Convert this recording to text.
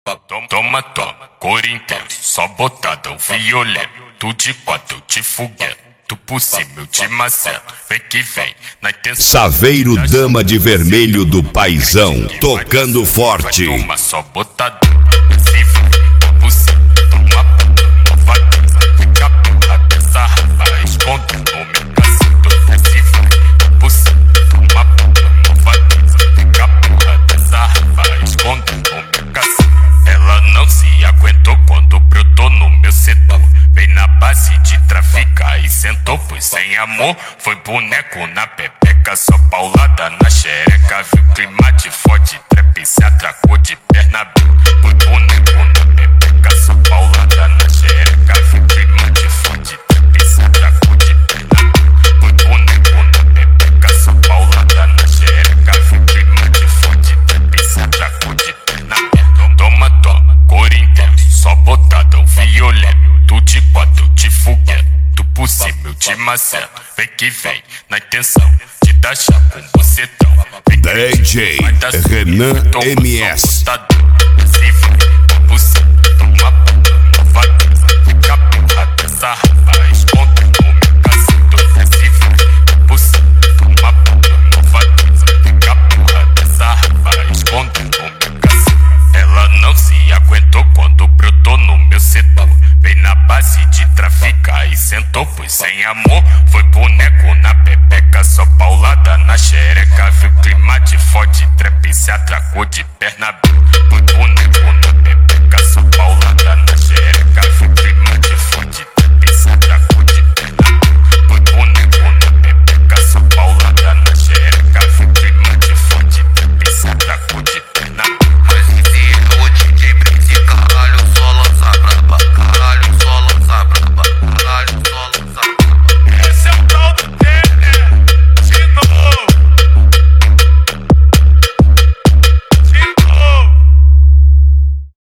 Toma, cor intensa, só botadão violento. Tu de quatro, eu te foguento. Tu por cima, eu te maceto. Vem que vem, na intenção. Saveiro Dama de Vermelho do Paizão, tocando forte. Toma, só botadão. Se vai, por cima, toma, vai. Fica porra dessa raba, esconda no meu cacete. Se vai, por cima, toma, vai. Fica porra dessa raba, esconda no meu cacete. Ela não se aguentou quando brotou no meu setor. Veio na base de traficar e sentou, pois sem amor. Foi boneco na pepeca, só paulada na xereca. Viu clima de fode, trap se atracou de perna aberta. Foi boneco na pepeca, só paulada na xereca. Viu clima de fode, trap se atracou de perna aberta. Foi boneco na pepeca, só paulada na xereca. Viu clima de fode, trap se atracou de perna aberta. Toma, cor intensa, só botadão violento. Tu de quatro, eu te foguento. Tu por cima, eu te maceto. Vem que vem, na intenção de dar chá com bucetão. DJ Renan MS. Se vai, por cima, toma, vai. Fica porra dessa raba, esconda no meu cacete. Se vai, por cima, toma, vai. Fica porra dessa raba, esconda no meu cacete. Ela não se aguentou quando brotou no meu setor. Veio na base de traficar e sentou, pois sem amor. Foi boneco na pepeca, só paulada na xereca. Viu clima de fode, trap se atracou de perna aberta. Foi boneco